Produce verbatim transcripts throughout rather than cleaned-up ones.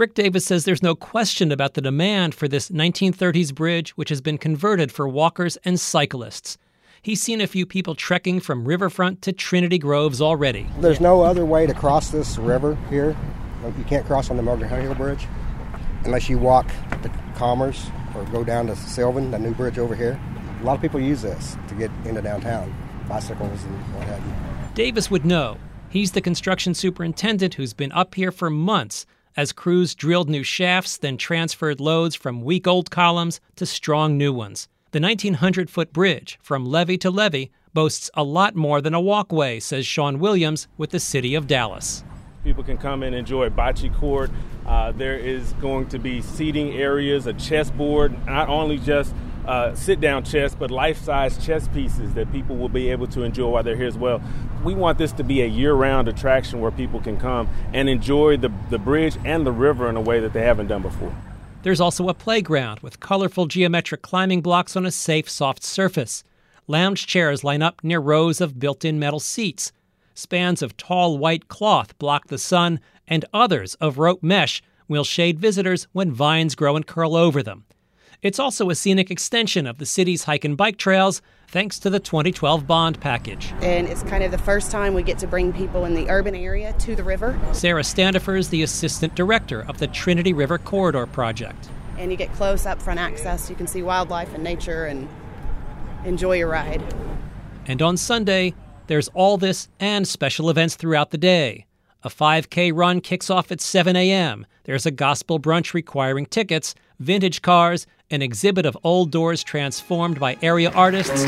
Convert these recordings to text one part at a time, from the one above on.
Rick Davis says there's no question about the demand for this nineteen thirties bridge, which has been converted for walkers and cyclists. He's seen a few people trekking from Riverfront to Trinity Groves already. There's no other way to cross this river here. You can't cross on the Margaret Hill Bridge unless you walk to Commerce or go down to Sylvan, the new bridge over here. A lot of people use this to get into downtown, bicycles and what have you. Davis would know. He's the construction superintendent who's been up here for months as crews drilled new shafts, then transferred loads from weak-old columns to strong new ones. The nineteen hundred foot bridge from levee to levee boasts a lot more than a walkway, says Sean Williams with the city of Dallas. People can come and enjoy bocce court. Uh, there is going to be seating areas, a chessboard, not only just uh, sit-down chess, but life-size chess pieces that people will be able to enjoy while they're here as well. We want this to be a year-round attraction where people can come and enjoy the, the bridge and the river in a way that they haven't done before. There's also a playground with colorful geometric climbing blocks on a safe, soft surface. Lounge chairs line up near rows of built-in metal seats. Spans of tall white cloth block the sun, and others of rope mesh will shade visitors when vines grow and curl over them. It's also a scenic extension of the city's hike and bike trails, thanks to the twenty twelve bond package. And it's kind of the first time we get to bring people in the urban area to the river. Sarah Standifer is the assistant director of the Trinity River Corridor Project. And you get close up front access. You can see wildlife and nature and enjoy your ride. And on Sunday, there's all this and special events throughout the day. A five K run kicks off at seven a.m. There's a gospel brunch requiring tickets, vintage cars, an exhibit of old doors transformed by area artists,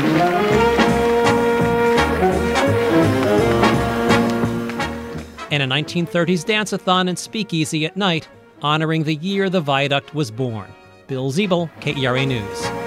and a nineteen thirties dance-a-thon and speakeasy at night, honoring the year the viaduct was born. Bill Ziebel, K E R A News.